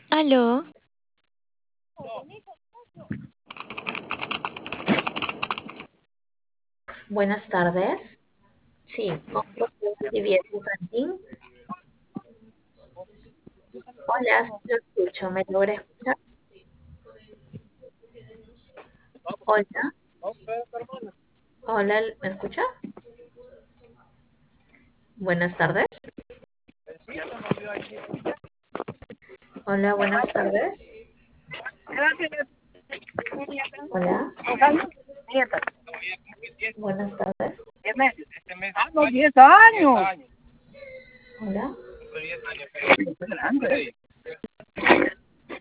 Aló, Buenas tardes. Sí, con actividad infantil. Hola, sí lo escucho. ¿Me logra escuchar? Hola, hola, ¿me escucha? Buenas tardes. Hola, buenas tardes. Hola, buenas tardes. 10 años. Hola, Grande.